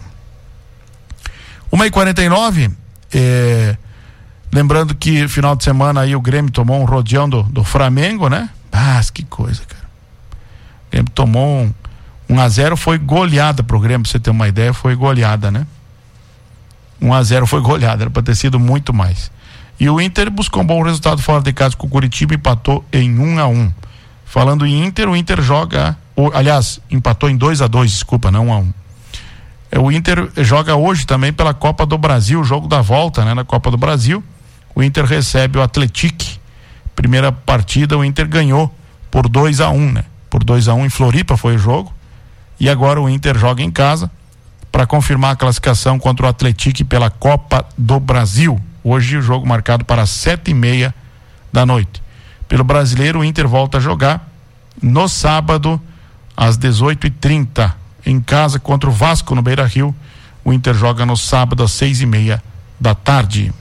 1h49, lembrando que final de semana aí o Grêmio tomou um rodeão do Flamengo, né? Que coisa, cara. O Grêmio tomou 1-0, foi goleada pro Grêmio, pra você ter uma ideia, foi goleada, né? 1-0 foi goleada, era pra ter sido muito mais. E o Inter buscou um bom resultado fora de casa com o Curitiba, empatou em 1-1. Falando em Inter, o Inter joga, aliás, empatou em 2-2, desculpa, não 1-1. O Inter joga hoje também pela Copa do Brasil, o jogo da volta, né? Na Copa do Brasil, o Inter recebe o Atlético. Primeira partida, o Inter ganhou por 2-1, né? Por 2-1 em Floripa foi o jogo. E agora o Inter joga em casa para confirmar a classificação contra o Atlético pela Copa do Brasil. Hoje o jogo marcado para 7h30 da noite. Pelo Brasileiro, o Inter volta a jogar no sábado às 18h30 em casa contra o Vasco no Beira-Rio. O Inter joga no sábado às 6h30 da tarde.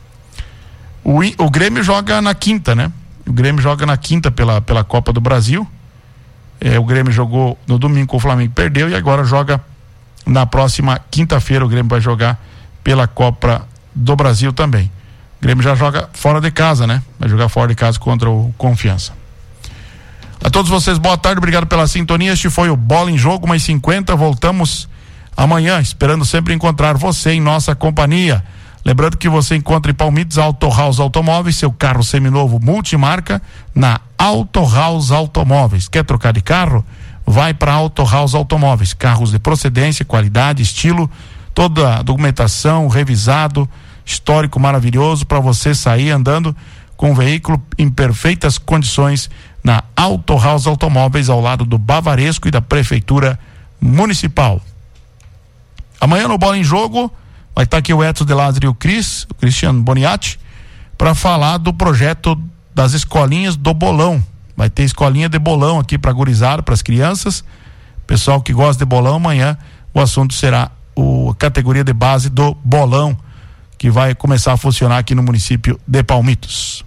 O Grêmio joga na quinta, né? O Grêmio joga na quinta pela Copa do Brasil. O Grêmio jogou no domingo com o Flamengo, perdeu, e agora joga na próxima quinta-feira. O Grêmio vai jogar pela Copa do Brasil também. O Grêmio já joga fora de casa, né? Vai jogar fora de casa contra o Confiança. A todos vocês, boa tarde, obrigado pela sintonia. Este foi o Bola em Jogo, 1h50. Voltamos amanhã, esperando sempre encontrar você em nossa companhia. Lembrando que você encontra em Palmitos Auto House Automóveis, seu carro seminovo multimarca, na Auto House Automóveis. Quer trocar de carro? Vai para Auto House Automóveis. Carros de procedência, qualidade, estilo, toda a documentação, revisado, histórico maravilhoso para você sair andando com um veículo em perfeitas condições na Auto House Automóveis, ao lado do Bavaresco e da Prefeitura Municipal. Amanhã no Bola em Jogo vai estar aqui o Edson de Lázaro e o Cristiano Boniatti, para falar do projeto das escolinhas do bolão. Vai ter escolinha de bolão aqui para gurizada, para as crianças. Pessoal que gosta de bolão, amanhã o assunto será a categoria de base do bolão, que vai começar a funcionar aqui no município de Palmitos.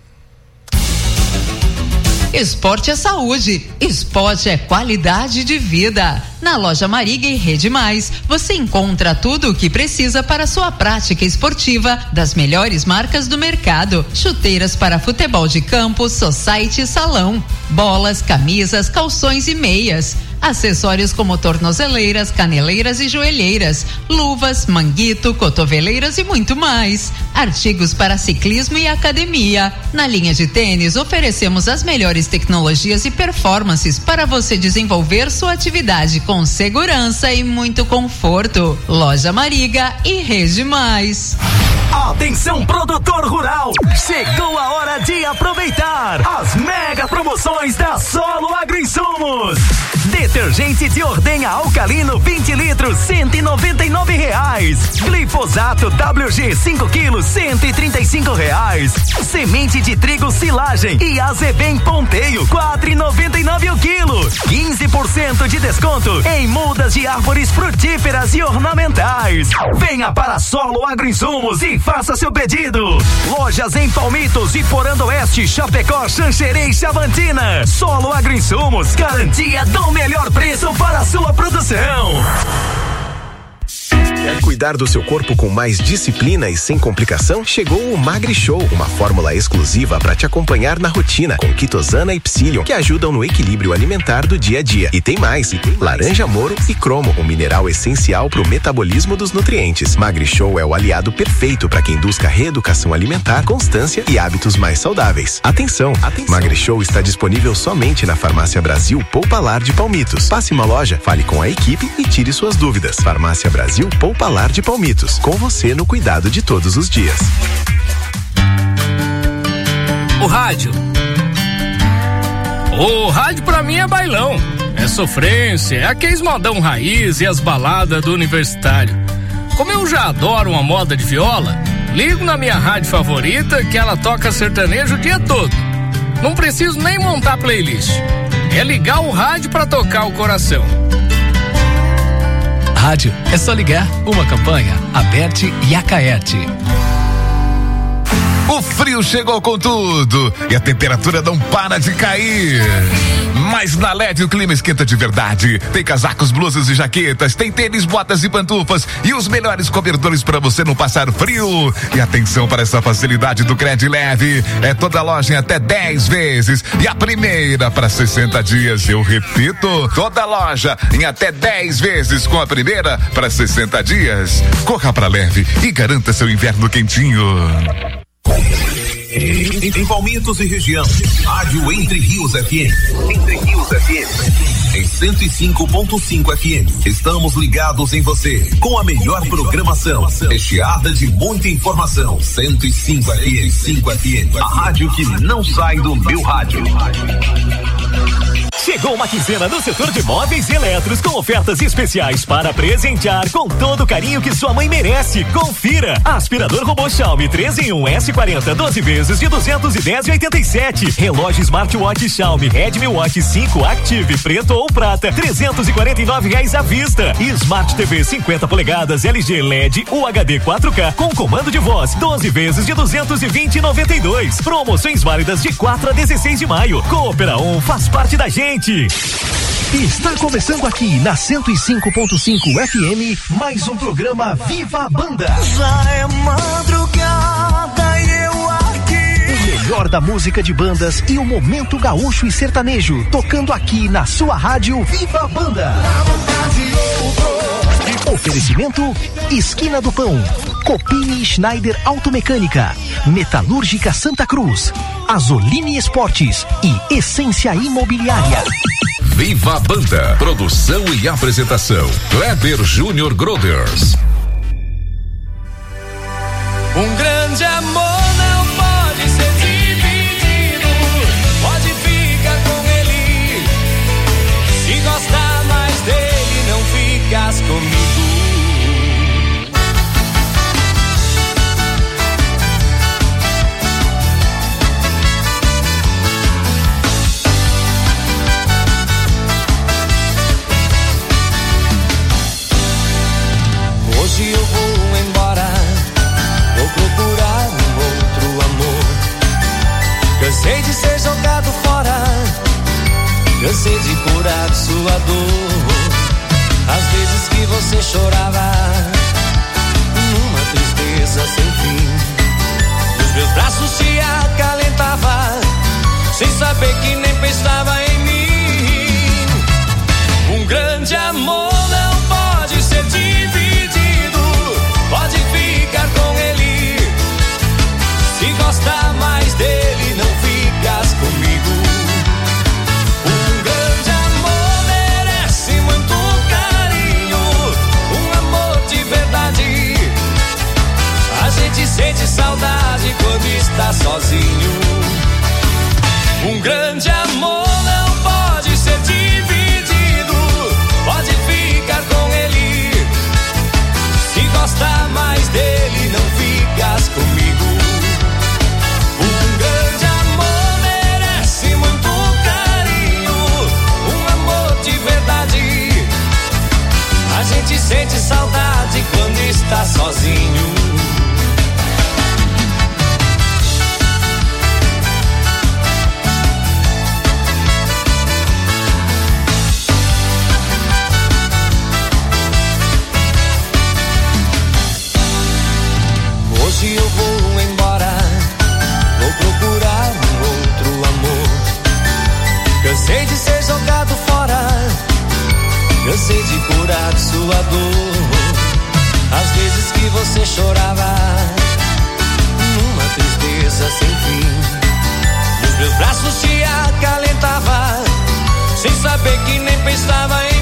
Esporte é saúde, esporte é qualidade de vida. Na Loja Mariga e Rede Mais, você encontra tudo o que precisa para a sua prática esportiva, das melhores marcas do mercado: chuteiras para futebol de campo, society e salão, bolas, camisas, calções e meias, acessórios como tornozeleiras, caneleiras e joelheiras, luvas, manguito, cotoveleiras e muito mais. Artigos para ciclismo e academia. Na linha de tênis, oferecemos as melhores tecnologias e performances para você desenvolver sua atividade com segurança e muito conforto. Loja Mariga e Rede Mais. Atenção, produtor rural! Chegou a hora de aproveitar as mega promoções da Solo Agroinsumos. Detergente de ordenha alcalino 20 litros, R$199. Glifosato WG 5 quilos, R$135. Semente de trigo silagem e azevém ponteio, R$4,99 o quilo. 15% de desconto em mudas de árvores frutíferas e ornamentais. Venha para Solo Agroinsumos e faça seu pedido. Lojas em Palmitos, Iporã do Oeste, Chapecó, Xanxerê e Chavantina. Solo Agroinsumos, garantia do melhor preço para a sua produção. Quer cuidar do seu corpo com mais disciplina e sem complicação? Chegou o Magri Show, uma fórmula exclusiva para te acompanhar na rotina, com quitosana e psyllium, que ajudam no equilíbrio alimentar do dia a dia. E tem mais, laranja moro e cromo, um mineral essencial para o metabolismo dos nutrientes. Magri Show é o aliado perfeito para quem busca reeducação alimentar, constância e hábitos mais saudáveis. Atenção! Magri Show está disponível somente na Farmácia Brasil Poupalar de Palmitos. Passe uma loja, fale com a equipe e tire suas dúvidas. Farmácia Brasil Poupalar de Palmitos, com você no cuidado de todos os dias. O rádio pra mim é bailão, é sofrência, é aqueles modão raiz e as baladas do universitário. Como eu já adoro uma moda de viola, ligo na minha rádio favorita que ela toca sertanejo o dia todo. Não preciso nem montar playlist. É ligar o rádio pra tocar o coração. Rádio é só ligar. Uma campanha, Aberte e Acaerte. O frio chegou com tudo e a temperatura não para de cair. Mas na LED o clima esquenta de verdade. Tem casacos, blusas e jaquetas, tem tênis, botas e pantufas e os melhores cobertores para você não passar frio. E atenção para essa facilidade do Cred Leve. É toda loja em até 10 vezes e a primeira para 60 dias. Eu repito, toda loja em até 10 vezes com a primeira para 60 dias. Corra para Leve e garanta seu inverno quentinho. Em Palmitos e região, Rádio Entre Rios FM. Entre Rios FM. Em 105.5 FM. Estamos ligados em você, com a melhor programação, recheada de muita informação. 105 FM. 5 FM. A rádio que não sai do meu rádio. Chegou uma quinzena no setor de móveis e eletros com ofertas especiais para presentear com todo o carinho que sua mãe merece. Confira! Aspirador robô Xiaomi 3 em 1 S40 12 vezes de 210,87. Relógio smartwatch Xiaomi Redmi Watch 5 Active preto ou prata R$349 à vista. E Smart TV 50 polegadas LG LED UHD 4K com comando de voz 12 vezes de 220,92. Promoções válidas de 4 a 16 de maio. Coopera 1 faz parte da gente. Está começando aqui na 105.5 FM mais um programa Viva a Banda. Já é madrugada e eu aqui. O melhor da música de bandas e o momento gaúcho e sertanejo tocando aqui na sua rádio Viva a Banda. Oferecimento Esquina do Pão, Copini Schneider Automecânica, Metalúrgica Santa Cruz, Azoline Esportes e Essência Imobiliária. Viva a Banda, produção e apresentação, Kleber Júnior Groders. Um grande amor não pode ser dividido, pode ficar com ele, se gostar mais dele não ficas comigo. Hoje eu vou embora, vou procurar um outro amor. Cansei de ser jogado fora, cansei de curar sua dor. Às vezes que você chorava, numa tristeza sem fim, nos meus braços te acalentava, sem saber que nem pensava em mim. Um grande amor não pode ser dividido, pode ficar com ele, se gostar mais dele não ficas comigo. Um grande amor merece muito carinho, um amor de verdade. A gente sente saudade quando está sozinho. Um grande amor não pode ser dividido, pode ficar com ele, se gostar mais dele não ficas comigo. Um grande amor merece muito carinho, um amor de verdade. A gente sente saudade quando está sozinho. Hoje eu vou embora, vou procurar um outro amor. Cansei de ser jogado fora, cansei de curar sua dor. Às vezes que você chorava, numa tristeza sem fim, nos meus braços te acalentava, sem saber que nem pensava em